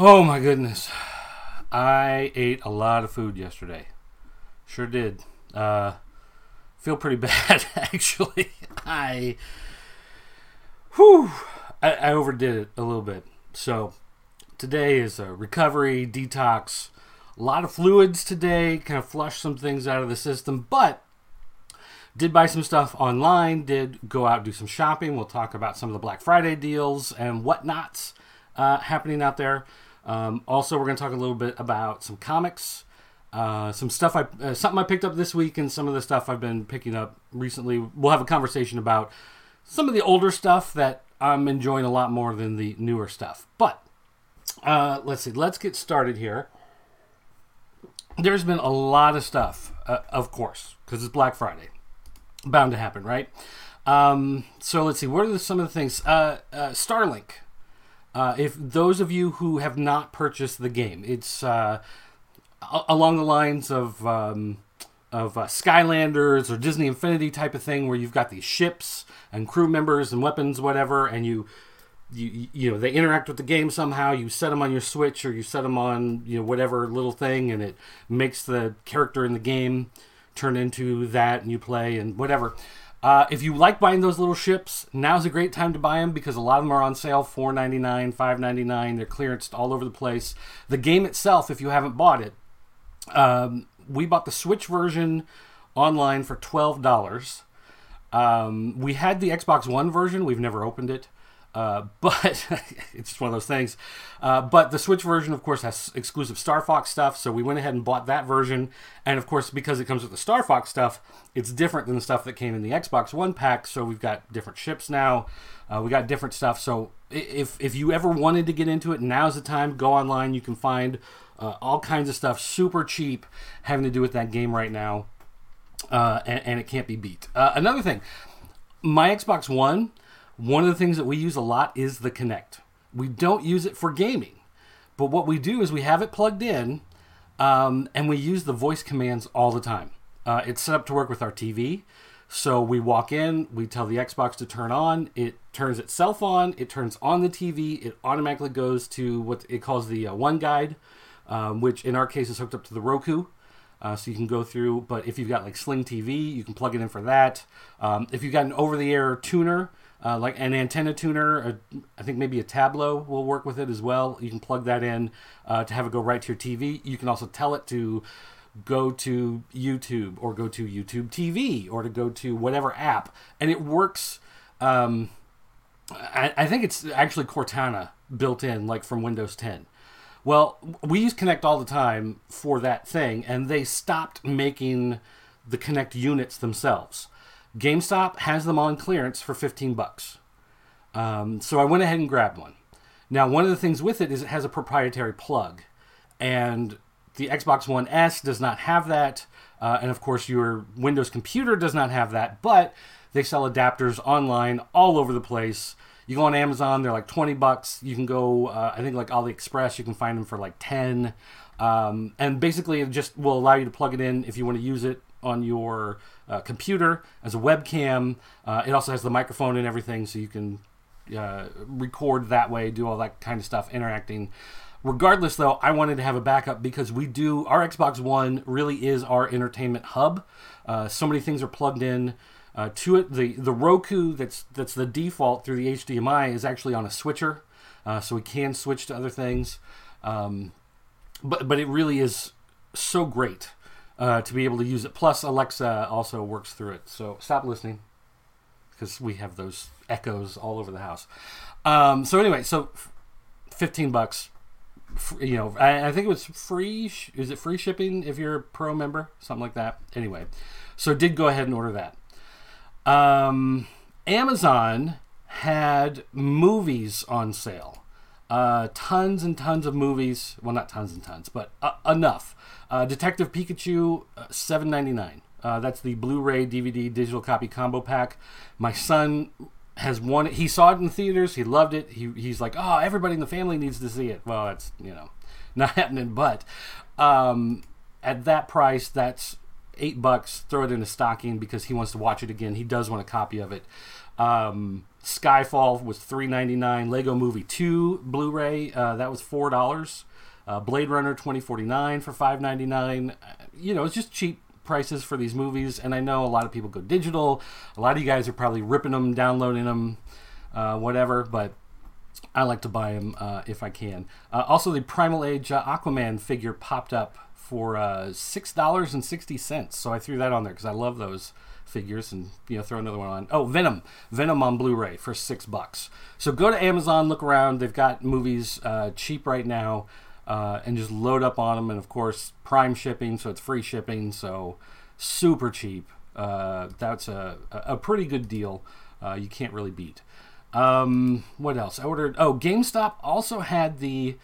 Oh my goodness. I ate a lot of food yesterday. Sure did. Feel pretty bad, actually. I overdid it a little bit. So today is a recovery, detox, a lot of fluids today, kind of flush some things out of the system, but did buy some stuff online, did go out and do some shopping. We'll talk about some of the Black Friday deals and whatnots happening out there. Also, we're going to talk a little bit about some comics, some stuff something I picked up this week, and some of the stuff I've been picking up recently. We'll have a conversation about some of the older stuff that I'm enjoying a lot more than the newer stuff. But let's see. Let's get started here. There's been a lot of stuff, of course, because it's Black Friday. Bound to happen, right? So let's see. What are some of the things? Starlink. If those of you who have not purchased the game, it's along the lines of Skylanders or Disney Infinity type of thing, where you've got these ships and crew members and weapons, whatever, and you know they interact with the game somehow. You set them on your Switch or you set them on whatever little thing, and it makes the character in the game turn into that, and you play and whatever. If you like buying those little ships, now's a great time to buy them because a lot of them are on sale, $4.99, $5.99. They're clearanced all over the place. The game itself, if you haven't bought it, we bought the Switch version online for $12. We had the Xbox One version. We've never opened it. But it's just one of those things. But the Switch version, of course, has exclusive Star Fox stuff, so we went ahead and bought that version. And, of course, because it comes with the Star Fox stuff, it's different than the stuff that came in the Xbox One pack, so we've got different ships now. We got different stuff. So if you ever wanted to get into it, now's the time. Go online. You can find all kinds of stuff super cheap having to do with that game right now, and it can't be beat. Another thing, my Xbox One... one of the things that we use a lot is the Kinect. We don't use it for gaming, but what we do is we have it plugged in, and we use the voice commands all the time. It's set up to work with our TV, so we walk in, we tell the Xbox to turn on, it turns itself on, it turns on the TV, it automatically goes to what it calls the One Guide, which in our case is hooked up to the Roku. So you can go through, but if you've got like Sling TV, you can plug it in for that. If you've got an over-the-air tuner, like an antenna tuner, I think maybe a Tableau will work with it as well. You can plug that in to have it go right to your TV. You can also tell it to go to YouTube or go to YouTube TV or to go to whatever app. And it works, I think it's actually Cortana built in, like from Windows 10. Well, we use Kinect all the time for that thing, and they stopped making the Kinect units themselves. GameStop has them on clearance for $15. So I went ahead and grabbed one. Now, one of the things with it is it has a proprietary plug, and the Xbox One S does not have that, and of course your Windows computer does not have that, but they sell adapters online all over the place. You go on Amazon, they're like $20. You can go, I think like AliExpress, you can find them for like $10. And basically it just will allow you to plug it in if you want to use it on your computer as a webcam. It also has the microphone and everything, so you can record that way, do all that kind of stuff, interacting. Regardless, though, I wanted to have a backup because our Xbox One really is our entertainment hub. So many things are plugged in to it. The Roku that's the default through the HDMI is actually on a switcher, so we can switch to other things. But it really is so great to be able to use it. Plus, Alexa also works through it. So stop listening because we have those echoes all over the house. So anyway, so $15. I think it was free. Is it free shipping if you're a pro member? Something like that. Anyway, so did go ahead and order that. Amazon had movies on sale. Tons and tons of movies. Well, not tons and tons, but enough. Detective Pikachu, $7.99. That's the Blu-ray DVD digital copy combo pack. My son has won it. He saw it in the theaters. He loved it. He's like, oh, everybody in the family needs to see it. Well, it's not happening, but at that price, that's $8. Throw it in a stocking because he wants to watch it again. He does want a copy of it. Skyfall was $3.99. Lego Movie 2 Blu-ray, that was $4. Blade Runner 2049 for $5.99. It's just cheap prices for these movies, and I know a lot of people go digital. A lot of you guys are probably ripping them, downloading them, whatever, but I like to buy them if I can. Also, the Primal Age Aquaman figure popped up for $6.60, so I threw that on there because I love those figures, and throw another one on. Oh, Venom on Blu-ray for $6. So go to Amazon, look around. They've got movies cheap right now, and just load up on them. And of course, Prime shipping, so it's free shipping, so super cheap. That's a pretty good deal. You can't really beat. What else? I ordered. Oh, GameStop also had the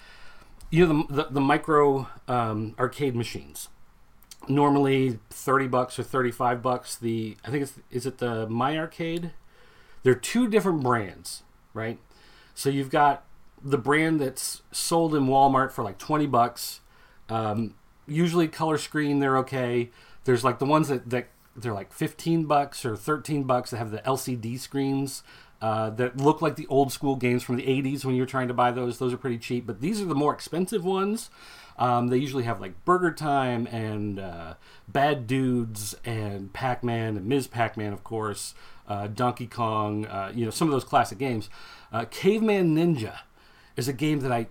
micro arcade machines. Normally $30 or $35. I think is it the My Arcade? They're two different brands, right? So you've got the brand that's sold in Walmart for like $20. Usually color screen, they're okay. There's like the ones that they're like $15 or $13 that have the LCD screens that look like the old school games from the 80s when you're trying to buy those. Those are pretty cheap, but these are the more expensive ones. They usually have like Burger Time and Bad Dudes and Pac-Man and Ms. Pac-Man, of course, Donkey Kong, some of those classic games. Caveman Ninja is a game that I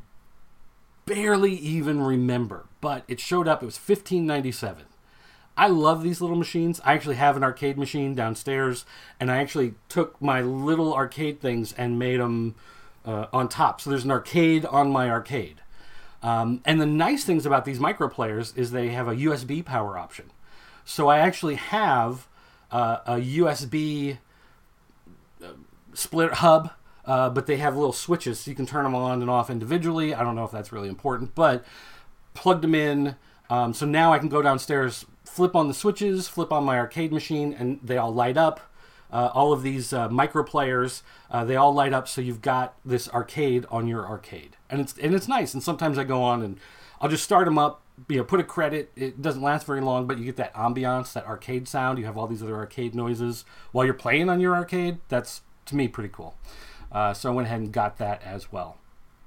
barely even remember, but it showed up. It was $15.97. I love these little machines. I actually have an arcade machine downstairs, and I actually took my little arcade things and made them on top. So there's an arcade on my arcade. And the nice things about these micro players is they have a USB power option. So I actually have a USB split hub, but they have little switches so you can turn them on and off individually. I don't know if that's really important, but plugged them in. So now I can go downstairs, flip on the switches, flip on my arcade machine, and they all light up. All of these micro players, they all light up, so you've got this arcade on your arcade, and it's nice. And sometimes I go on and I'll just start them up, put a credit. It doesn't last very long, but you get that ambiance, that arcade sound. You have all these other arcade noises while you're playing on your arcade. That's, to me, pretty cool. So I went ahead and got that as well.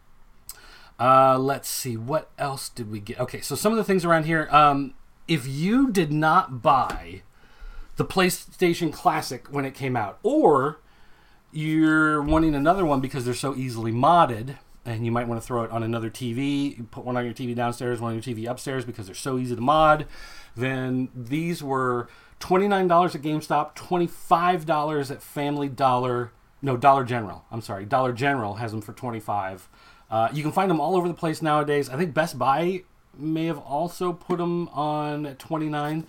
Let's see, what else did we get? Okay, so some of the things around here. If you did not buy the PlayStation Classic when it came out, or you're wanting another one because they're so easily modded, and you might want to throw it on another TV, you put one on your TV downstairs, one on your TV upstairs because they're so easy to mod, then these were $29 at GameStop, $25 at Dollar General. I'm sorry, Dollar General has them for $25. You can find them all over the place nowadays. I think Best Buy may have also put them on at $29.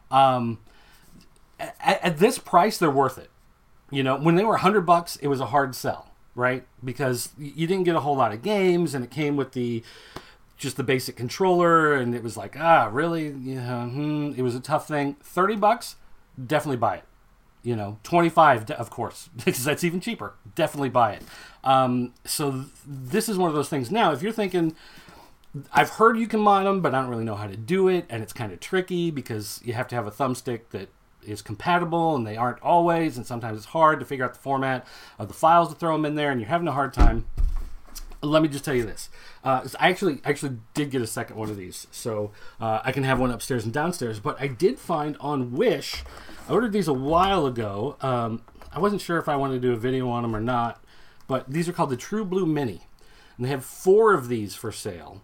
At this price, they're worth it. When they were $100, it was a hard sell, right? Because you didn't get a whole lot of games, and it came with just the basic controller, and it was like, really? Yeah, it was a tough thing. $30, definitely buy it. 25, of course, because that's even cheaper. Definitely buy it. So this is one of those things. Now, if you're thinking, I've heard you can mod them, but I don't really know how to do it, and it's kind of tricky because you have to have a thumbstick that is compatible, and they aren't always, and sometimes it's hard to figure out the format of the files to throw them in there, and you're having a hard time. Let me just tell you this. I actually did get a second one of these, so I can have one upstairs and downstairs, but I did find on Wish, I ordered these a while ago. I wasn't sure if I wanted to do a video on them or not, but these are called the True Blue Mini, and they have 4 of these for sale.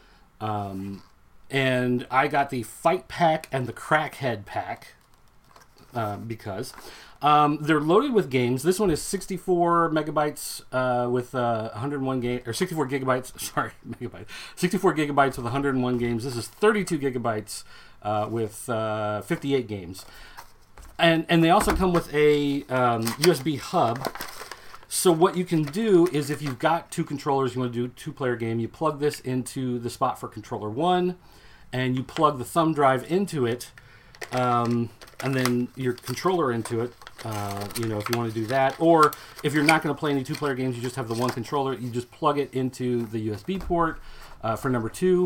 And I got the Fight Pack and the Crackhead Pack, because they're loaded with games. This one is 64 megabytes with 101 games, or 64 gigabytes. Sorry, megabytes. 64 gigabytes with 101 games. This is 32 gigabytes with 58 games, and they also come with a USB hub. So what you can do is, if you've got 2 controllers, you want to do a 2-player game, you plug this into the spot for controller 1, and you plug the thumb drive into it. And then your controller into it, if you want to do that. Or if you're not going to play any 2-player games, you just have the one controller, you just plug it into the USB port for number 2.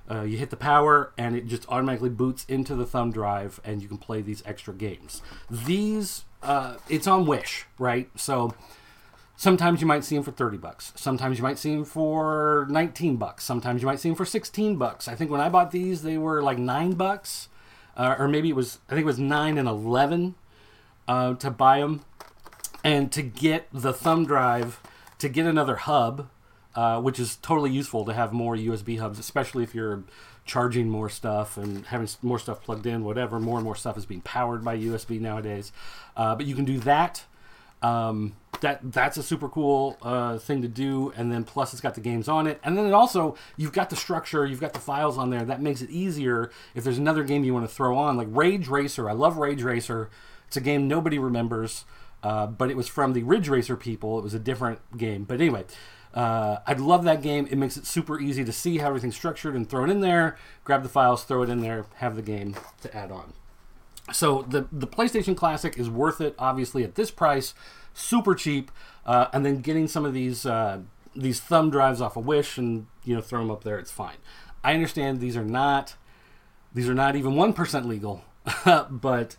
You hit the power, and it just automatically boots into the thumb drive, and you can play these extra games. These, it's on Wish, right? So sometimes you might see them for $30. Sometimes you might see them for $19. Sometimes you might see them for $16. I think when I bought these, they were like $9, or maybe it was, I think it was $9 and $11 to buy them. And to get the thumb drive, to get another hub, which is totally useful to have more USB hubs, especially if you're charging more stuff and having more stuff plugged in, whatever. More and more stuff is being powered by USB nowadays. But you can do that. That's a super cool thing to do. And then plus it's got the games on it. And then it also, you've got the structure, you've got the files on there. That makes it easier if there's another game you want to throw on. Like Rage Racer. I love Rage Racer. It's a game nobody remembers. But it was from the Ridge Racer people. It was a different game. But anyway, I love that game. It makes it super easy to see how everything's structured and throw it in there, grab the files, throw it in there, have the game to add on. So the PlayStation Classic is worth it, obviously, at this price. Super cheap. And then getting some of these thumb drives off of Wish and throw them up there, it's fine. I understand these are not even 1% legal, but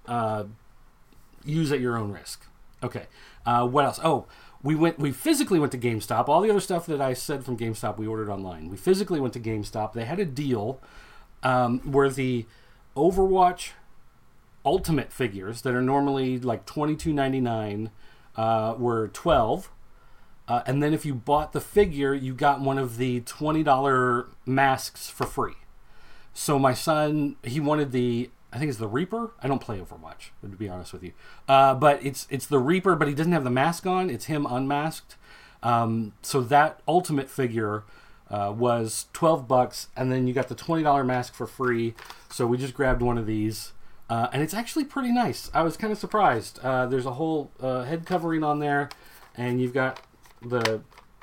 use at your own risk. Okay. What else? Oh, we physically went to GameStop. All the other stuff that I said from GameStop, we ordered online. We physically went to GameStop. They had a deal where the Overwatch Ultimate figures that are normally like $22.99 were $12. And then if you bought the figure, you got one of the $20 masks for free. So my son, he wanted I think it's the Reaper. I don't play Overwatch, to be honest with you. But it's the Reaper, but he doesn't have the mask on. It's him unmasked. So that Ultimate figure was $12, and then you got the $20 mask for free. So we just grabbed one of these, and it's actually pretty nice. I was kind of surprised. There's a whole head covering on there, and you've got the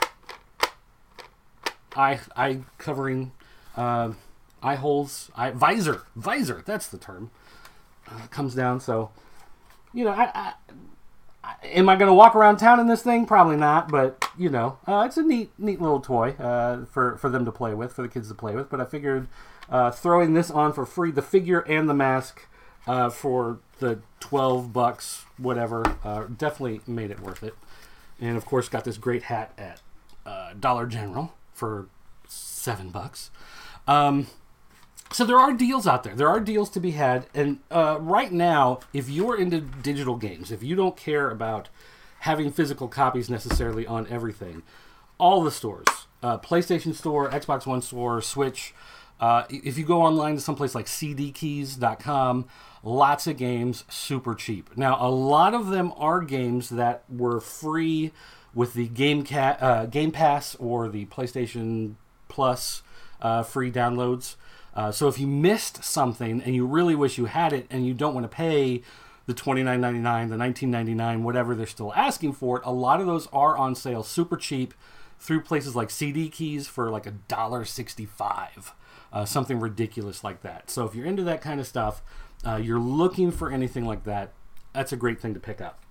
eye covering. Eye holes, visor, that's the term. Comes down, so, I am I going to walk around town in this thing? Probably not, but, it's a neat little toy for them to play with, for the kids to play with, but I figured throwing this on for free, the figure and the mask for the $12, whatever, definitely made it worth it. And, of course, got this great hat at Dollar General for $7. So there are deals out there. There are deals to be had. And right now, if you're into digital games, if you don't care about having physical copies necessarily on everything, all the stores, PlayStation Store, Xbox One Store, Switch, if you go online to someplace like cdkeys.com, lots of games, super cheap. Now, a lot of them are games that were free with the Game Pass or the PlayStation Plus free downloads. So if you missed something and you really wish you had it and you don't want to pay the $29.99, the $19.99, whatever they're still asking for it, a lot of those are on sale super cheap through places like CD Keys for like $1.65, something ridiculous like that. So if you're into that kind of stuff, you're looking for anything like that, that's a great thing to pick up.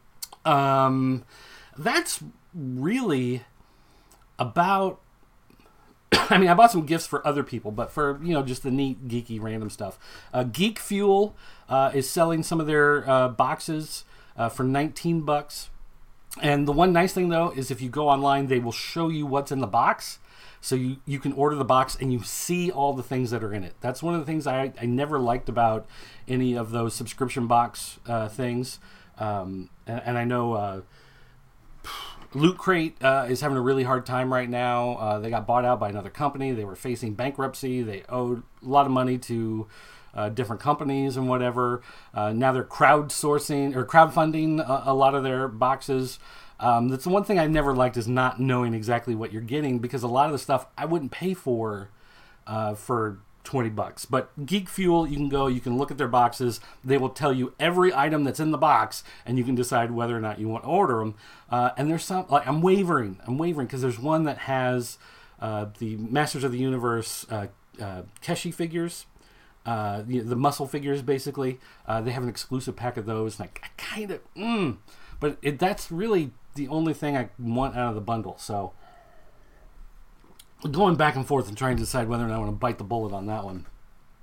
That's really about... I mean, I bought some gifts for other people, but for, just the neat, geeky, random stuff. Geek Fuel is selling some of their boxes for $19. And the one nice thing, though, is if you go online, they will show you what's in the box. So you can order the box and you see all the things that are in it. That's one of the things I never liked about any of those subscription box things. And I know... Loot Crate is having a really hard time right now. They got bought out by another company. They were facing bankruptcy. They owed a lot of money to different companies and whatever. Now they're crowdsourcing or crowdfunding a lot of their boxes. That's the one thing I never liked, is not knowing exactly what you're getting, because a lot of the stuff I wouldn't pay for $20. But Geek Fuel, you can look at their boxes. They will tell you every item that's in the box, and you can decide whether or not you want to order them. And there's some, like, I'm wavering because there's one that has the Masters of the Universe Keshi figures, the muscle figures, basically. They have an exclusive pack of those, and I kind of, but that's really the only thing I want out of the bundle. So going back and forth and trying to decide whether or not I want to bite the bullet on that one.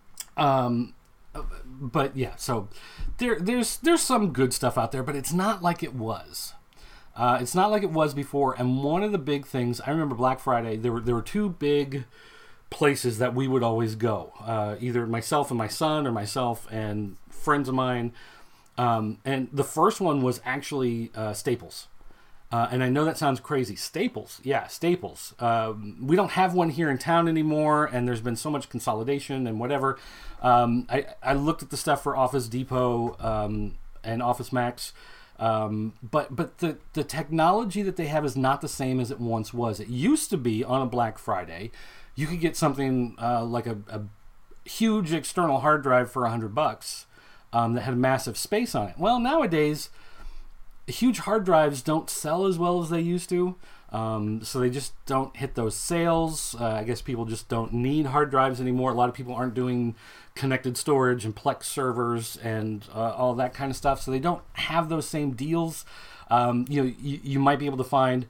But yeah, so there's some good stuff out there, but it's not like it was. It's not like it was before. And one of the big things I remember Black Friday, there were two big places that we would always go. Either myself and my son, or myself and friends of mine. And the first one was actually Staples. And I know that sounds crazy. Staples. Yeah, Staples. We don't have one here in town anymore, and there's been so much consolidation and whatever. I looked at the stuff for Office Depot and Office Max, but the technology that they have is not the same as it once was. It used to be on a Black Friday, you could get something like a huge external hard drive for $100 that had massive space on it. Well, nowadays, huge hard drives don't sell as well as they used to, so they just don't hit those sales. I guess people just don't need hard drives anymore. A lot of people aren't doing connected storage and Plex servers and all that kind of stuff, so they don't have those same deals. You might be able to find,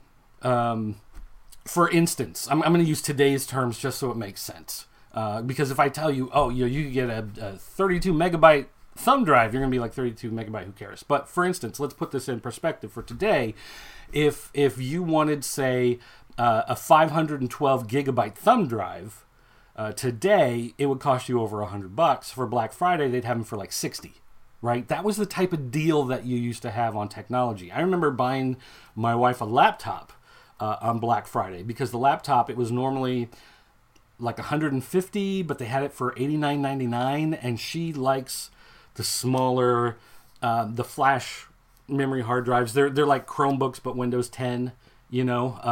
for instance, I'm going to use today's terms just so it makes sense, because if I tell you, you can get a 32 megabyte thumb drive, you're going to be like, 32 megabyte, who cares? But for instance, let's put this in perspective for today. If you wanted, say, a 512 gigabyte thumb drive, today it would cost you over $100. For Black Friday, they'd have them for like 60, right? That was the type of deal that you used to have on technology. I remember buying my wife a laptop on Black Friday, because the laptop, it was normally like $150, but they had it for $89.99, and she likes the smaller, the flash memory hard drives. They're like Chromebooks, but Windows 10, the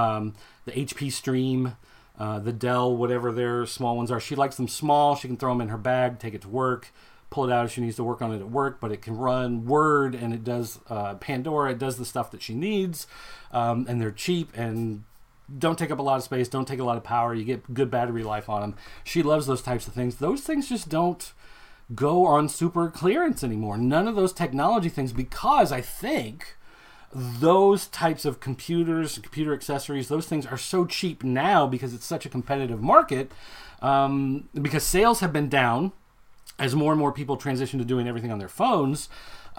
HP Stream, the Dell, whatever their small ones are. She likes them small. She can throw them in her bag, take it to work, pull it out if she needs to work on it at work, but it can run Word, and it does Pandora. It does the stuff that she needs, and they're cheap and don't take up a lot of space, don't take a lot of power. You get good battery life on them. She loves those types of things. Those things just don't go on super clearance anymore. None of those technology things, because I think those types of computers, computer accessories, those things are so cheap now because it's such a competitive market, because sales have been down as more and more people transition to doing everything on their phones,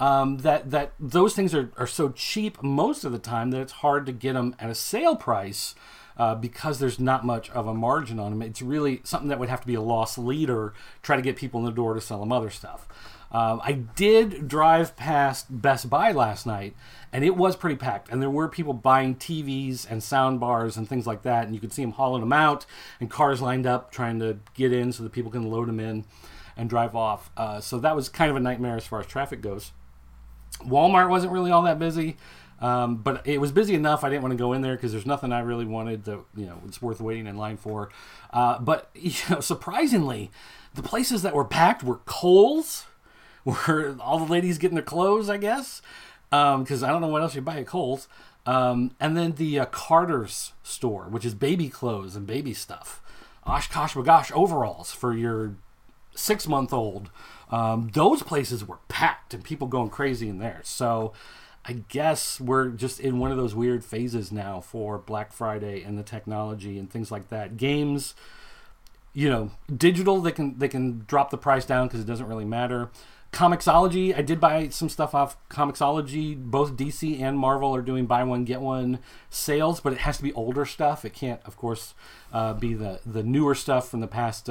that those things are so cheap most of the time that it's hard to get them at a sale price, because there's not much of a margin on them. It's really something that would have to be a loss leader, try to get people in the door to sell them other stuff. I did drive past Best Buy last night, and it was pretty packed. And there were people buying TVs and sound bars and things like that, and you could see them hauling them out, and cars lined up trying to get in so that people can load them in and drive off. So that was kind of a nightmare as far as traffic goes. Walmart wasn't really all that busy. But it was busy enough. I didn't want to go in there because there's nothing I really wanted that, it's worth waiting in line for. But surprisingly, the places that were packed were Kohl's, where all the ladies getting their clothes, I guess, because I don't know what else you buy at Kohl's. And then the Carter's store, which is baby clothes and baby stuff. Oshkosh Bagosh overalls for your 6-month-old. Those places were packed and people going crazy in there. So I guess we're just in one of those weird phases now for Black Friday and the technology and things like that. Games, digital, they can drop the price down because it doesn't really matter. Comixology, I did buy some stuff off Comixology. Both DC and Marvel are doing buy one, get one sales, but it has to be older stuff. It can't, of course, be the newer stuff from the past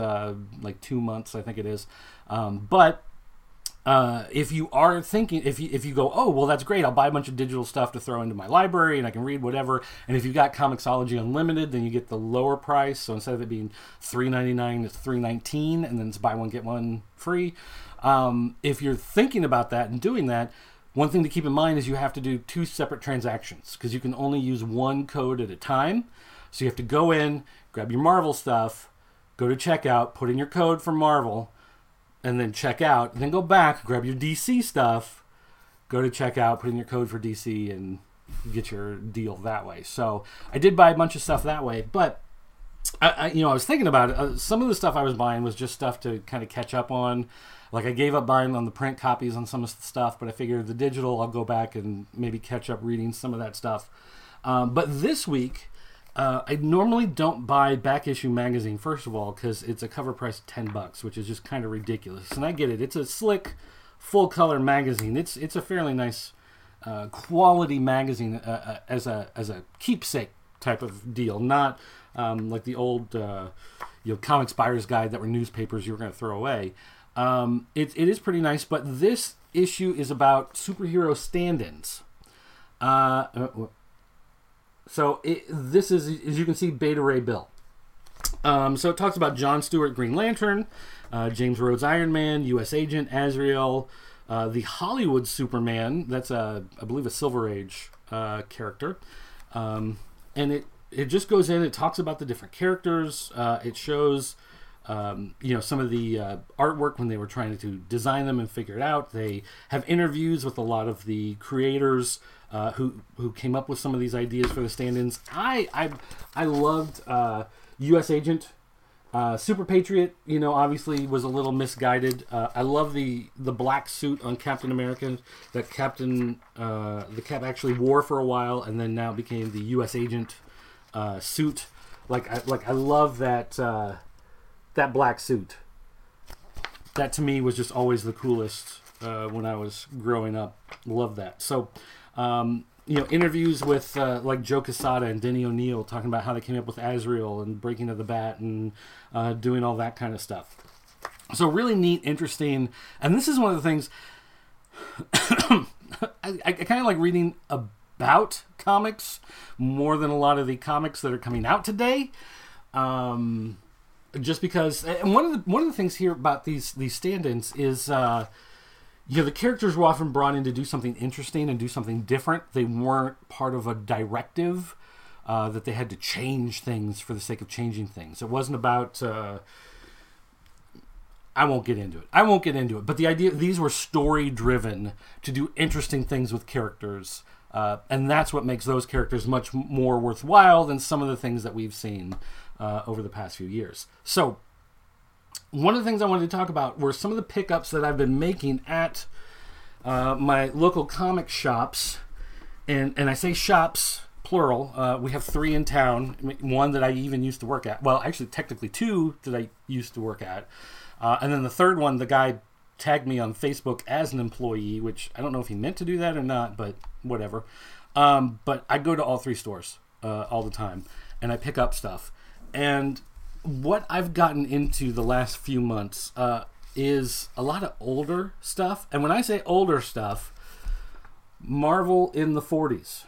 2 months, I think it is. But if you are thinking, if you go, oh, well, that's great, I'll buy a bunch of digital stuff to throw into my library and I can read whatever. And if you've got Comixology Unlimited, then you get the lower price. So instead of it being $3.99, it's $3.19, and then it's buy one, get one free. If you're thinking about that and doing that, one thing to keep in mind is you have to do 2 separate transactions because you can only use one code at a time. So you have to go in, grab your Marvel stuff, go to checkout, put in your code for Marvel, and then check out, and then go back, grab your DC stuff, go to checkout, put in your code for DC, and get your deal that way. So I did buy a bunch of stuff that way, but I was thinking about it. Some of the stuff I was buying was just stuff to kind of catch up on. Like I gave up buying on the print copies on some of the stuff, but I figured the digital, I'll go back and maybe catch up reading some of that stuff. But this week, I normally don't buy back issue magazine, first of all, because it's a cover price of $10, which is just kind of ridiculous. And I get it; it's a slick, full color magazine. It's a fairly nice quality magazine as a keepsake type of deal, not like the old Comics Buyer's Guide that were newspapers you were going to throw away. It is pretty nice, but this issue is about superhero stand-ins. This is, as you can see, Beta Ray Bill. So it talks about John Stewart, Green Lantern, James Rhodes, Iron Man, U.S. Agent, Azrael, the Hollywood Superman. That's I believe a Silver Age character, and it just goes in. It talks about the different characters. It shows some of the artwork when they were trying to design them and figure it out. They have interviews with a lot of the creators who came up with some of these ideas for the stand-ins. I loved U.S. Agent. Super Patriot, obviously was a little misguided. I love the black suit on Captain America that the Cap actually wore for a while, and then now became the U.S. Agent suit. I love that black suit. That to me was just always the coolest when I was growing up. Love that. So, interviews with like Joe Quesada and Denny O'Neil talking about how they came up with Azrael and Breaking of the Bat and doing all that kind of stuff. So really neat, interesting. And this is one of the things I kind of like reading about comics more than a lot of the comics that are coming out today. Just because, and one of the things here about these stand-ins is, the characters were often brought in to do something interesting and do something different. They weren't part of a directive that they had to change things for the sake of changing things. It wasn't about. I won't get into it. But the idea, these were story-driven to do interesting things with characters. And that's what makes those characters much more worthwhile than some of the things that we've seen over the past few years. So, one of the things I wanted to talk about were some of the pickups that I've been making at my local comic shops. And I say shops, plural. We have 3 in town. One that I even used to work at. Well, actually, technically 2 that I used to work at. And then the third one, the guy tagged me on Facebook as an employee, which I don't know if he meant to do that or not, but whatever. But I go to all 3 stores all the time, and I pick up stuff. And what I've gotten into the last few months is a lot of older stuff. And when I say older stuff, Marvel in the 40s.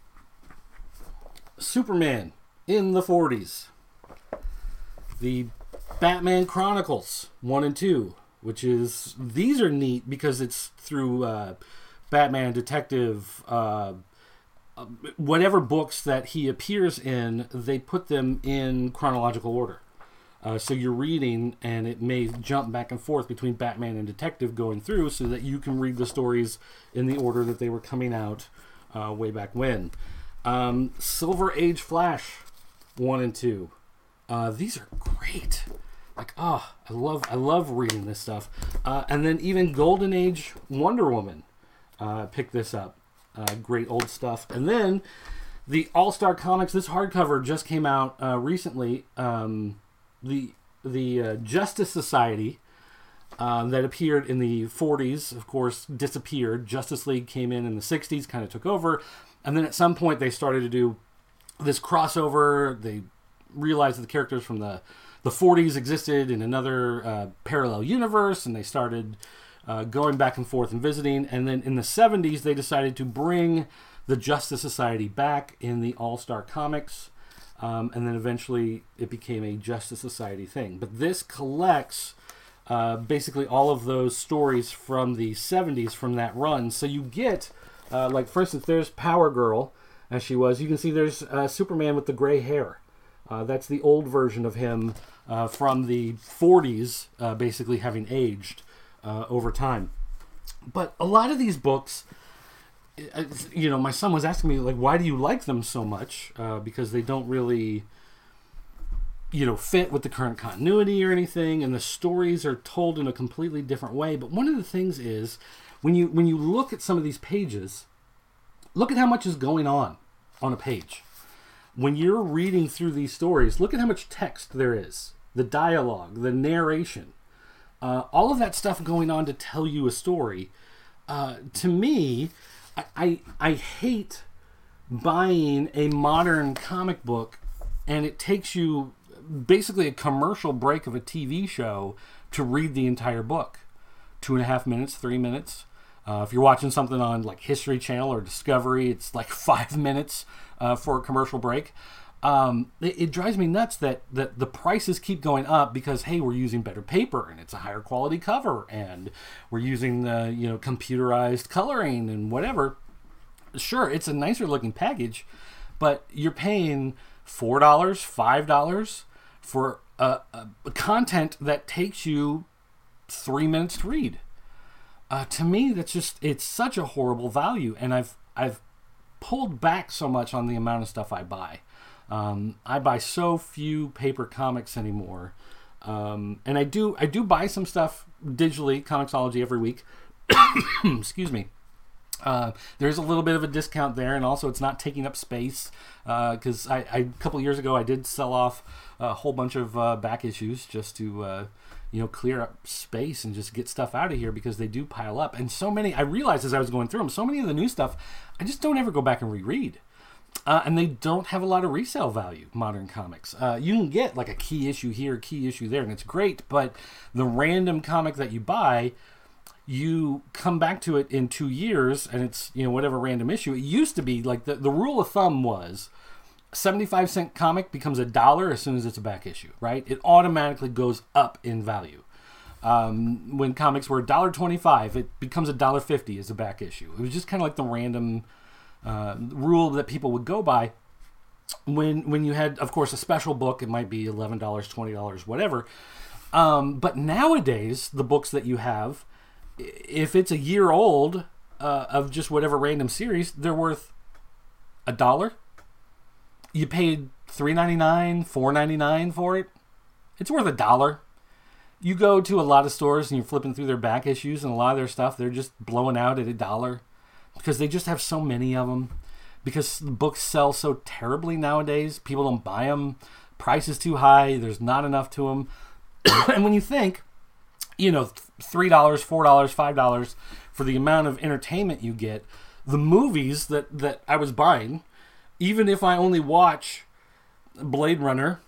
Superman in the 40s. The Batman Chronicles 1 and 2, which is, these are neat because it's through Batman Detective, whatever books that he appears in, they put them in chronological order. So you're reading, and it may jump back and forth between Batman and Detective going through so that you can read the stories in the order that they were coming out way back when. Silver Age Flash 1 and 2. These are great. I love reading this stuff. And then even Golden Age Wonder Woman. Pick this up. Great old stuff. And then the All-Star Comics, this hardcover just came out recently. The Justice Society that appeared in the 40s, of course, disappeared. Justice League came in the 60s, kind of took over. And then at some point they started to do this crossover. They realized that the characters from the 40s existed in another parallel universe, and they started going back and forth and visiting. And then in the 70s, they decided to bring the Justice Society back in the All-Star Comics. And then eventually it became a Justice Society thing. But this collects basically all of those stories from the 70s from that run. So you get, for instance, there's Power Girl, as she was. You can see there's Superman with the gray hair. That's the old version of him from the 40s, basically having aged over time. But a lot of these books, my son was asking me, why do you like them so much? Because they don't really, fit with the current continuity or anything, and the stories are told in a completely different way. But one of the things is, when you look at some of these pages, look at how much is going on a page. when you're reading through these stories, look at how much text there is, the dialogue, the narration, all of that stuff going on to tell you a story. To me, I hate buying a modern comic book and it takes you basically a commercial break of a TV show to read the entire book. 2.5 minutes, 3 minutes. If you're watching something on like History Channel or Discovery, it's like 5 minutes for a commercial break. It drives me nuts that the prices keep going up because, hey, we're using better paper and it's a higher quality cover and we're using the computerized coloring and whatever. Sure, it's a nicer looking package, but you're paying $4, $5 for a content that takes you 3 minutes to read. To me, it's such a horrible value, and I've pulled back so much on the amount of stuff I buy. I buy so few paper comics anymore, and I do buy some stuff digitally, Comixology every week. Excuse me. There's a little bit of a discount there, and also it's not taking up space because a couple years ago I did sell off a whole bunch of back issues just to clear up space and just get stuff out of here because they do pile up. And so many, I realized as I was going through them, so many of the new stuff I just don't ever go back and reread. And they don't have a lot of resale value, modern comics. You can get like a key issue here, key issue there, and it's great, but the random comic that you buy, you come back to it in 2 years and it's whatever random issue. It used to be like the rule of thumb was 75-cent comic becomes $1 as soon as it's a back issue, right? It automatically goes up in value. When comics were $1.25, it becomes $1.50 as a back issue. It was just kind of like the random rule that people would go by. When you had, of course, a special book, it might be $11, $20, whatever. But nowadays, the books that you have, if it's a year old of just whatever random series, they're worth $1. You paid $3.99, $4.99 for it. It's worth $1. You go to a lot of stores and you're flipping through their back issues, and a lot of their stuff they're just blowing out at $1 because they just have so many of them. Because the books sell so terribly nowadays, people don't buy them. Price is too high. There's not enough to them. And when you think, $3, $4, $5 for the amount of entertainment you get, the movies that I was buying, even if I only watch Blade Runner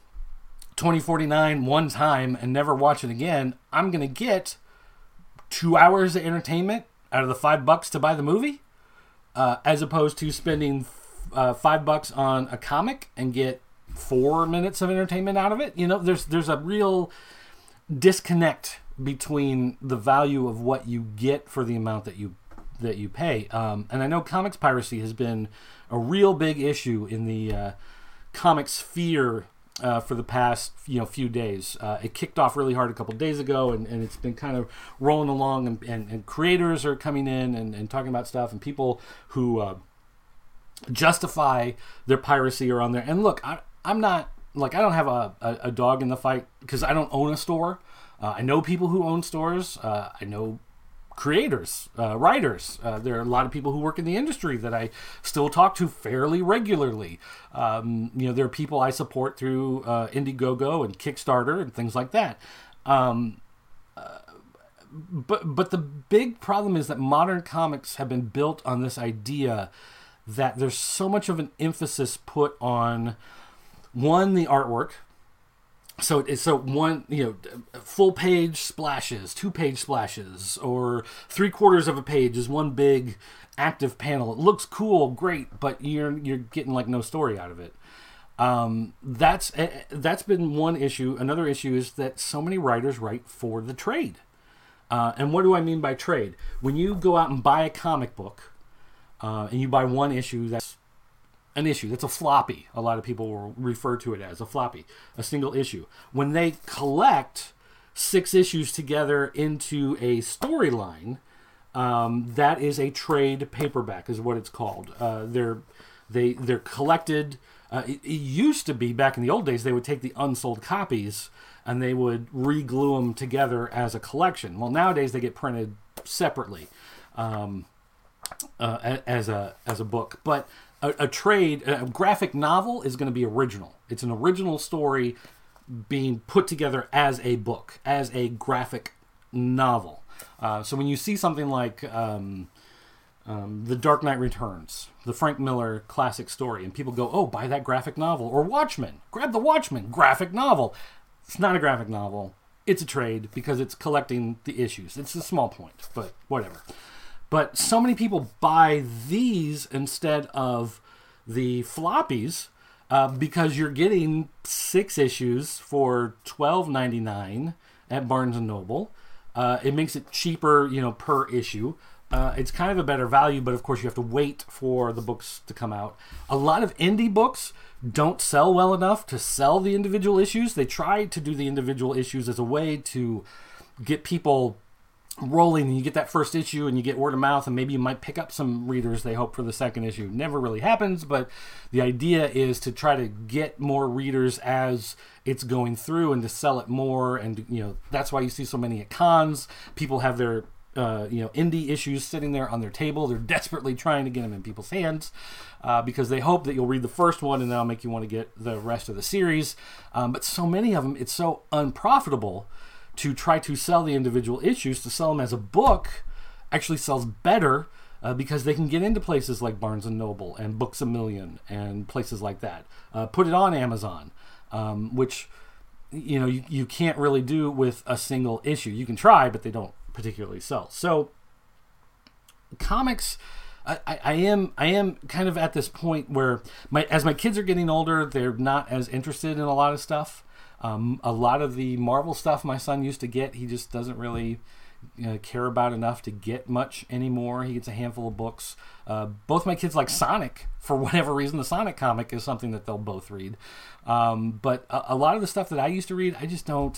2049 one time and never watch it again, I'm going to get 2 hours of entertainment out of the $5 to buy the movie, as opposed to spending $5 on a comic and get 4 minutes of entertainment out of it. There's a real disconnect between the value of what you get for the amount that you pay. And I know comics piracy has been a real big issue in the comic sphere for the past few days. It kicked off really hard a couple days ago, and it's been kind of rolling along, and creators are coming in and talking about stuff, and people who justify their piracy are on there. And look, I'm not, like, I don't have a dog in the fight because I don't own a store. I know people who own stores. I know creators, writers. There are a lot of people who work in the industry that I still talk to fairly regularly. There are people I support through Indiegogo and Kickstarter and things like that. But the big problem is that modern comics have been built on this idea that there's so much of an emphasis put on, one, the artwork. So one, full page splashes, 2-page splashes, or 3/4 of a page is one big active panel. It looks cool, great, but you're getting like no story out of it. That's been one issue. Another issue is that so many writers write for the trade. And what do I mean by trade? When you go out and buy a comic book, and you buy one issue, that's an issue. That's a floppy. A lot of people will refer to it as a floppy, a single issue. When they collect 6 issues together into a storyline, that is a trade paperback, is what it's called. They're collected. It used to be, back in the old days, they would take the unsold copies and they would re-glue them together as a collection. Well, nowadays they get printed separately. as a book. But a trade, a graphic novel is going to be original. It's an original story being put together as a book, as a graphic novel. So when you see something like The Dark Knight Returns, the Frank Miller classic story, and people go, oh, buy that graphic novel. Or Watchmen, grab the Watchmen graphic novel. It's not a graphic novel. It's a trade because it's collecting the issues. It's a small point, but whatever. But so many people buy these instead of the floppies because you're getting 6 issues for $12.99 at Barnes & Noble. It makes it cheaper, per issue. It's kind of a better value, but of course you have to wait for the books to come out. A lot of indie books don't sell well enough to sell the individual issues. They try to do the individual issues as a way to get people rolling, and you get that first issue and you get word of mouth, and maybe you might pick up some readers they hope for the second issue. Never really happens, but the idea is to try to get more readers as it's going through and to sell it more. And that's why you see so many at cons. People have their indie issues sitting there on their table. They're desperately trying to get them in people's hands because they hope that you'll read the first one and that'll make you want to get the rest of the series. But so many of them, it's so unprofitable to try to sell the individual issues. To sell them as a book actually sells better because they can get into places like Barnes & Noble and Books A Million and places like that. Put it on Amazon, which you can't really do with a single issue. You can try, but they don't particularly sell. So comics, I am kind of at this point where as my kids are getting older, they're not as interested in a lot of stuff. A lot of the Marvel stuff my son used to get, he just doesn't really care about enough to get much anymore. He gets a handful of books. Both my kids like Sonic. For whatever reason, the Sonic comic is something that they'll both read. But a lot of the stuff that I used to read, I just don't...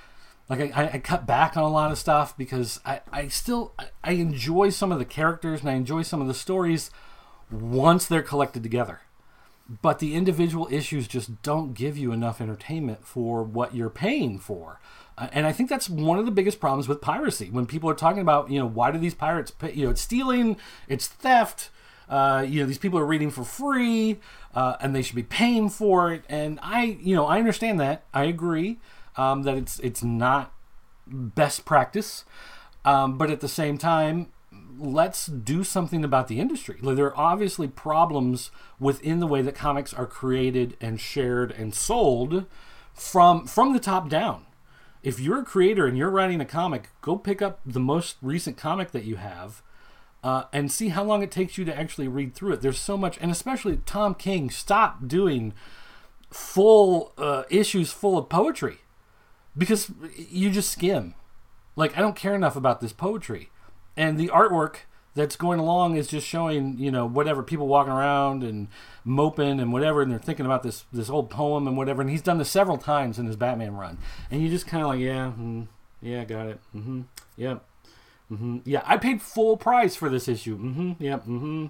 I cut back on a lot of stuff because I enjoy some of the characters and I enjoy some of the stories once they're collected together. But the individual issues just don't give you enough entertainment for what you're paying for. And I think that's one of the biggest problems with piracy. When people are talking about, why do these pirates pay, it's stealing, it's theft, these people are reading for free, and they should be paying for it. And I understand that. I agree that it's not best practice. But at the same time, let's do something about the industry. There are obviously problems within the way that comics are created and shared and sold from the top down. If you're a creator and you're writing a comic, go pick up the most recent comic that you have and see how long it takes you to actually read through it. There's so much, and especially Tom King, stop doing full issues full of poetry because you just skim. I don't care enough about this poetry. And the artwork that's going along is just showing, whatever, people walking around and moping and whatever, and they're thinking about this old poem and whatever. And he's done this several times in his Batman run. And you just kind of yeah, got it. Mm-hmm. Yep. Mm-hmm. Yeah, I paid full price for this issue. Mm-hmm. Yep. Mm-hmm.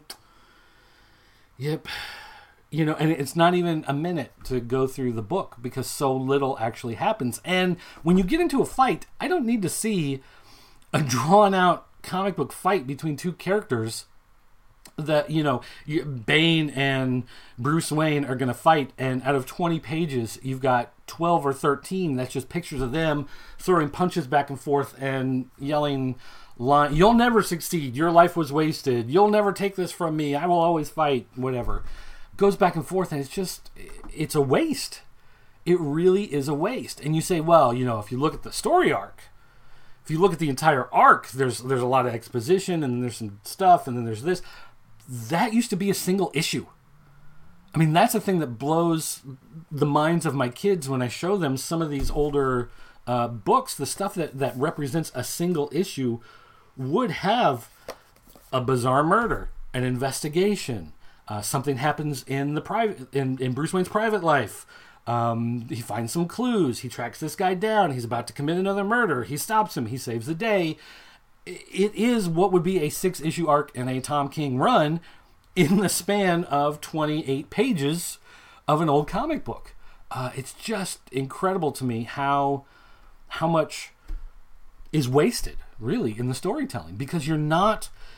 Yep. And it's not even a minute to go through the book because so little actually happens. And when you get into a fight, I don't need to see a drawn-out comic book fight between two characters that Bane and Bruce Wayne are going to fight, and out of 20 pages you've got 12 or 13 that's just pictures of them throwing punches back and forth and yelling you'll never succeed, your life was wasted, you'll never take this from me, I will always fight, whatever. Goes back and forth, and it's a waste. It really is a waste. And you say, well, if you look at the story arc, if you look at the entire arc, there's a lot of exposition, and then there's some stuff, and then there's this. That used to be a single issue. I mean, that's the thing that blows the minds of my kids when I show them some of these older books. The stuff that represents a single issue would have a bizarre murder, an investigation, something happens in Bruce Wayne's private life. He finds some clues. He tracks this guy down. He's about to commit another murder. He stops him. He saves the day. It is what would be a 6-issue arc in a Tom King run in the span of 28 pages of an old comic book. It's just incredible to me how much is wasted, really, in the storytelling, because you're not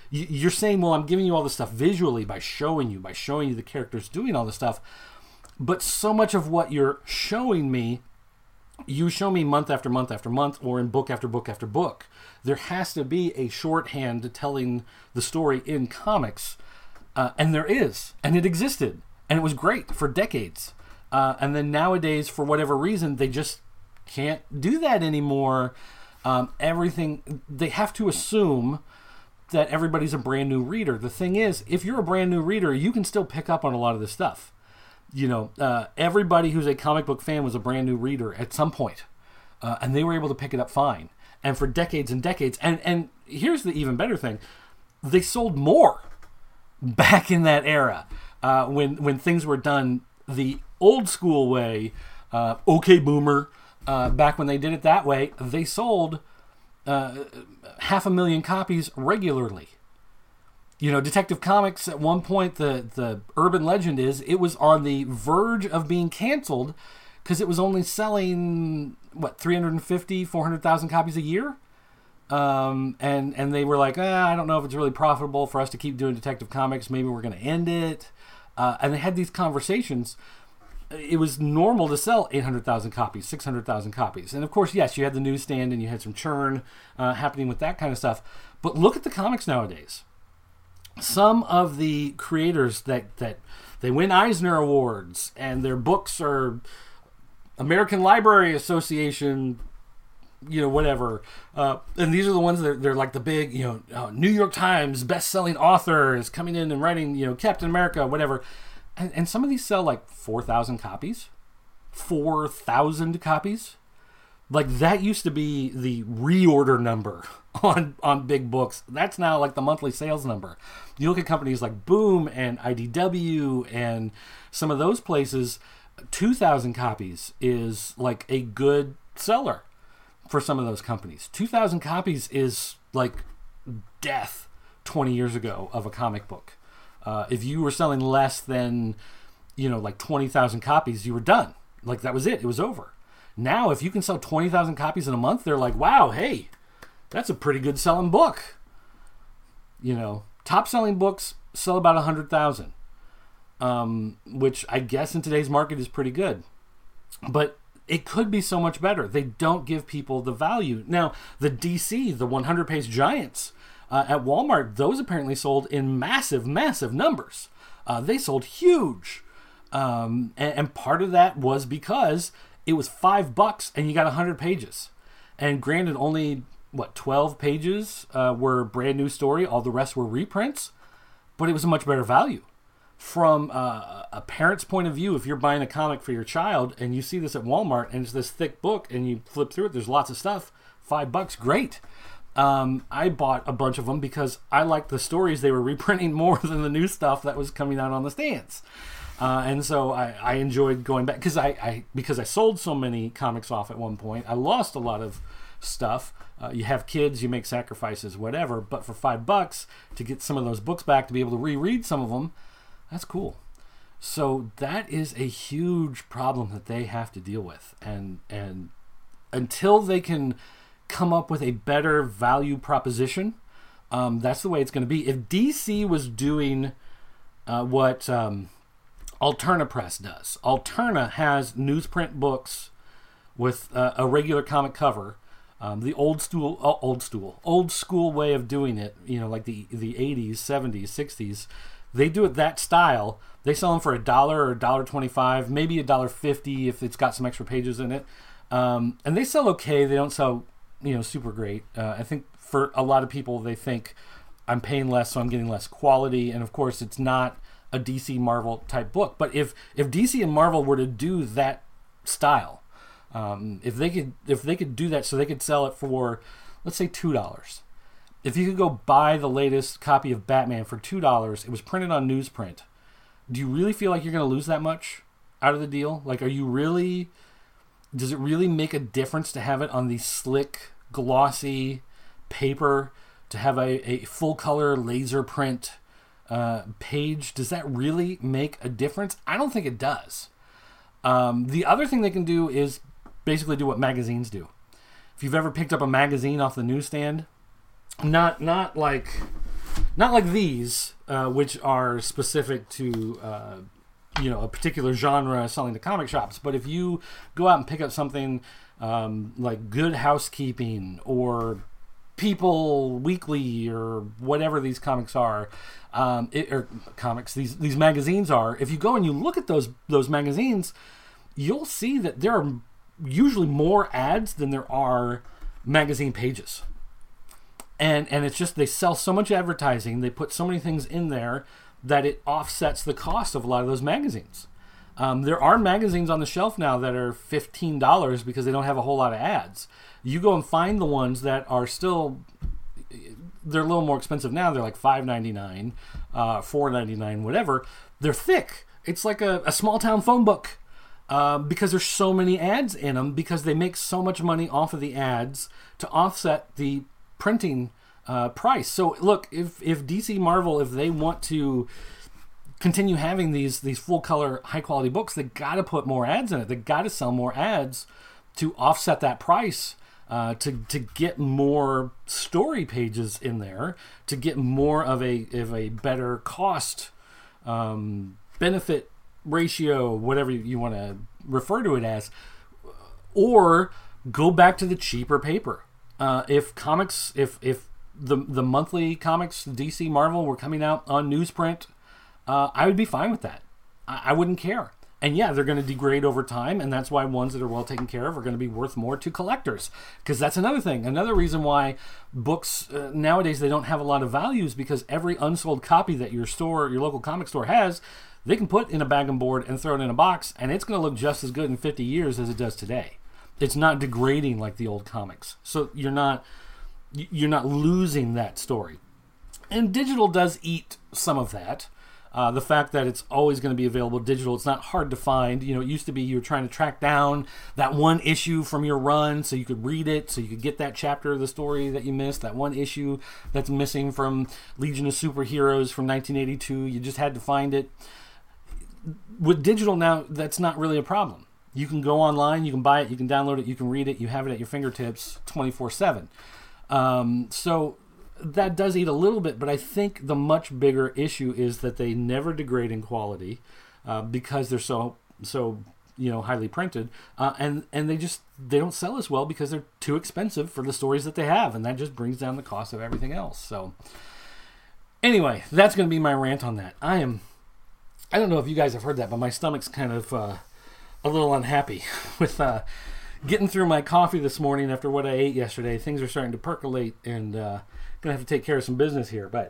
you're saying, well, I'm giving you all this stuff visually by showing you the characters doing all this stuff. But so much of what you're showing me, you show me month after month after month, or in book after book after book. There has to be a shorthand to telling the story in comics. And there is. And it existed. And it was great for decades. And then nowadays, for whatever reason, they just can't do that anymore. Everything, they have to assume that everybody's a brand new reader. The thing is, if you're a brand new reader, you can still pick up on a lot of this stuff. Everybody who's a comic book fan was a brand new reader at some point, and they were able to pick it up fine. And for decades and decades, and here's the even better thing, they sold more back in that era when things were done the old school way. Okay, boomer. Back when they did it that way, they sold 500,000 copies regularly. Detective Comics at one point, the urban legend is it was on the verge of being canceled because it was only selling 350, 400,000 copies a year. And they were like, I don't know if it's really profitable for us to keep doing Detective Comics. Maybe we're going to end it. And they had these conversations. It was normal to sell 800,000 copies, 600,000 copies. And of course, yes, you had the newsstand and you had some churn happening with that kind of stuff. But look at the comics nowadays. Some of the creators that they win Eisner Awards and their books are American Library Association, whatever. And these are the ones that they're like the big, New York Times best-selling author is coming in and writing, Captain America, whatever. And some of these sell like 4,000 copies. 4,000 copies. Like that used to be the reorder number on big books. That's now like the monthly sales number. You look at companies like Boom and IDW and some of those places, 2,000 copies is like a good seller for some of those companies. 2,000 copies is like death 20 years ago of a comic book. If you were selling less than, like 20,000 copies, you were done. Like that was it. It was over. Now, if you can sell 20,000 copies in a month, they're like, wow, hey, that's a pretty good selling book. Top selling books sell about 100,000, which I guess in today's market is pretty good. But it could be so much better. They don't give people the value. Now, the DC, the 100-page giants at Walmart, those apparently sold in massive, massive numbers. They sold huge. And part of that was because it was $5 and you got 100 pages. And granted, only, 12 pages were brand new story. All the rest were reprints. But it was a much better value. From a parent's point of view, if you're buying a comic for your child and you see this at Walmart and it's this thick book and you flip through it, there's lots of stuff. $5, great. I bought a bunch of them because I liked the stories they were reprinting more than the new stuff that was coming out on the stands. And so I enjoyed going back because I sold so many comics off at one point. I lost a lot of stuff. You have kids, you make sacrifices, whatever. But for $5 to get some of those books back, to be able to reread some of them, that's cool. So that is a huge problem that they have to deal with. And until they can come up with a better value proposition, that's the way it's going to be. If DC was doing what Alterna Press does. Alterna has newsprint books with a regular comic cover. The old school way of doing it, like the 80s, 70s, 60s. They do it that style. They sell them for $1 or $1.25, maybe $1.50 if it's got some extra pages in it. And they sell okay. They don't sell, super great. I think for a lot of people, they think I'm paying less, so I'm getting less quality. And of course, it's not a DC Marvel type book. But if DC and Marvel were to do that style, if they could do that, so they could sell it for, let's say, $2. If you could go buy the latest copy of Batman for $2, it was printed on newsprint. Do you really feel like you're going to lose that much out of the deal? Like, does it really make a difference to have it on the slick, glossy paper, to have a full color laser print page? Does that really make a difference? I don't think it does. The other thing they can do is basically do what magazines do. If you've ever picked up a magazine off the newsstand, not like not like these, which are specific to a particular genre selling to comic shops. But if you go out and pick up something like Good Housekeeping or People Weekly or whatever these comics are, these magazines are. If you go and you look at those magazines, you'll see that there are usually more ads than there are magazine pages. And it's just they sell so much advertising, they put so many things in there that it offsets the cost of a lot of those magazines. There are magazines on the shelf now that are $15 because they don't have a whole lot of ads. You go and find the ones that are still, they're a little more expensive now. They're like $5.99, $4.99, whatever. They're thick. It's like a small town phone book because there's so many ads in them because they make so much money off of the ads to offset the printing price. So look, if DC Marvel, if they want to continue having these full color high quality books, they got to put more ads in it. They got to sell more ads to offset that price, to get more story pages in there, to get more of a better cost benefit ratio, whatever you want to refer to it as, or go back to the cheaper paper. If the monthly comics, DC Marvel, were coming out on newsprint, I would be fine with that. I wouldn't care. And yeah, they're going to degrade over time, and that's why ones that are well taken care of are going to be worth more to collectors. Because that's another thing. Another reason why books nowadays, they don't have a lot of values, because every unsold copy that your local comic store has, they can put in a bag and board and throw it in a box, and it's going to look just as good in 50 years as it does today. It's not degrading like the old comics. So you're not losing that story. And digital does eat some of that. The fact that it's always going to be available digital, it's not hard to find. It used to be you were trying to track down that one issue from your run so you could read it, so you could get that chapter of the story that you missed, that one issue that's missing from Legion of Superheroes from 1982. You just had to find it. With digital now, that's not really a problem. You can go online, you can buy it, you can download it, you can read it, you have it at your fingertips 24/7. So that does eat a little bit, but I think the much bigger issue is that they never degrade in quality because they're so highly printed, and they don't sell as well because they're too expensive for the stories that they have, and that just brings down the cost of everything else. So anyway, that's going to be my rant on that. I don't know if you guys have heard that, but my stomach's kind of a little unhappy with getting through my coffee this morning after what I ate yesterday. Things are starting to percolate, and going to have to take care of some business here. But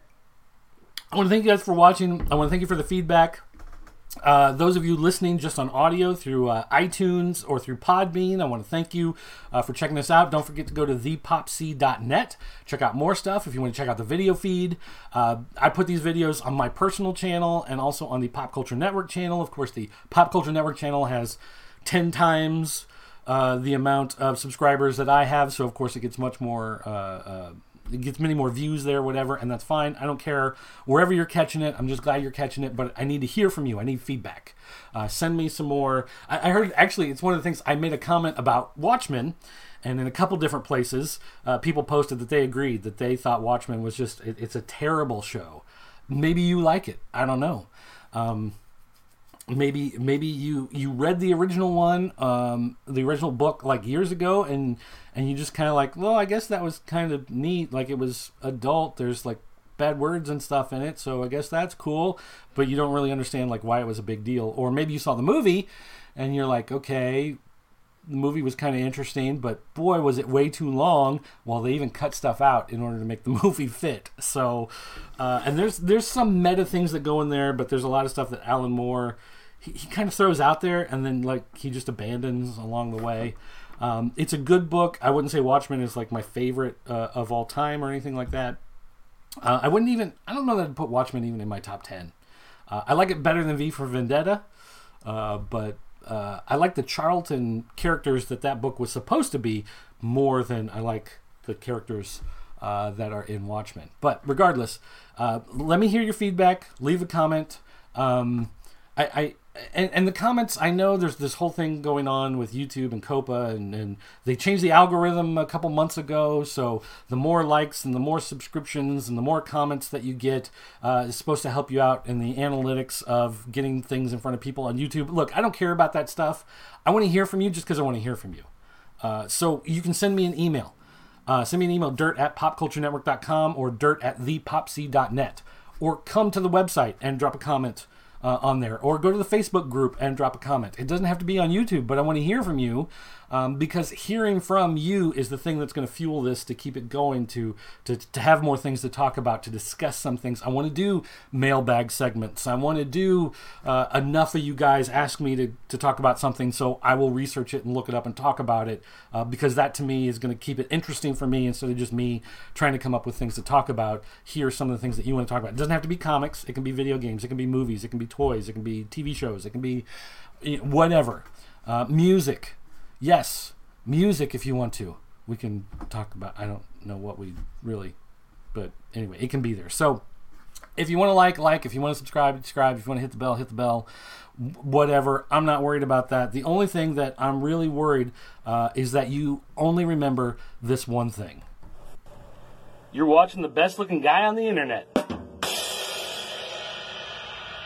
I want to thank you guys for watching. I want to thank you for the feedback. Those of you listening just on audio through iTunes or through Podbean, I want to thank you for checking us out. Don't forget to go to thepopc.net. Check out more stuff if you want to check out the video feed. I put these videos on my personal channel and also on the Pop Culture Network channel. Of course, the Pop Culture Network channel has 10 times the amount of subscribers that I have, so of course it gets much more... it gets many more views there, whatever, and that's fine. I don't care. Wherever you're catching it, I'm just glad you're catching it, but I need to hear from you. I need feedback. Send me some more. I heard, actually, it's one of the things, I made a comment about Watchmen, and in a couple different places, people posted that they agreed, that they thought Watchmen was just, it's a terrible show. Maybe you like it. I don't know. Maybe you read the original one, the original book like years ago, and you just kind of like, well, I guess that was kind of neat. Like, it was adult. There's like bad words and stuff in it, so I guess that's cool. But you don't really understand like why it was a big deal. Or maybe you saw the movie, and you're like, okay, the movie was kind of interesting, but boy, was it way too long. Well, they even cut stuff out in order to make the movie fit. So, and there's some meta things that go in there, but there's a lot of stuff that Alan Moore, he kind of throws out there, and then like he just abandons along the way. It's a good book. I wouldn't say Watchmen is like my favorite of all time or anything like that. I don't know that I'd put Watchmen even in my top 10. I like it better than V for Vendetta, but I like the Charlton characters that book was supposed to be more than I like the characters that are in Watchmen. But regardless, let me hear your feedback. Leave a comment. and the comments, I know there's this whole thing going on with YouTube and Copa, and they changed the algorithm a couple months ago, so the more likes and the more subscriptions and the more comments that you get is supposed to help you out in the analytics of getting things in front of people on YouTube. Look, I don't care about that stuff. I want to hear from you just because I want to hear from you. So you can send me an email. Send me an email, dirt@popculturenetwork.com or dirt@thepopc.net, or come to the website and drop a comment on there, or go to the Facebook group and drop a comment. It doesn't have to be on YouTube, but I want to hear from you, because hearing from you is the thing that's going to fuel this, to keep it going, to have more things to talk about, to discuss some things. I want to do mailbag segments. I want to do enough of you guys ask me to talk about something, so I will research it and look it up and talk about it, because that to me is going to keep it interesting for me, instead of just me trying to come up with things to talk about. Here are some of the things that you want to talk about. It doesn't have to be comics. It can be video games. It can be movies. It can be toys. It can be TV shows. It can be whatever. Music. Yes, music if you want to. We can talk about, I don't know what we really, but anyway, it can be there. So if you want to like, if you want to subscribe, if you want to hit the bell, whatever. I'm not worried about that. The only thing that I'm really worried is that you only remember this one thing. You're watching the best looking guy on the internet.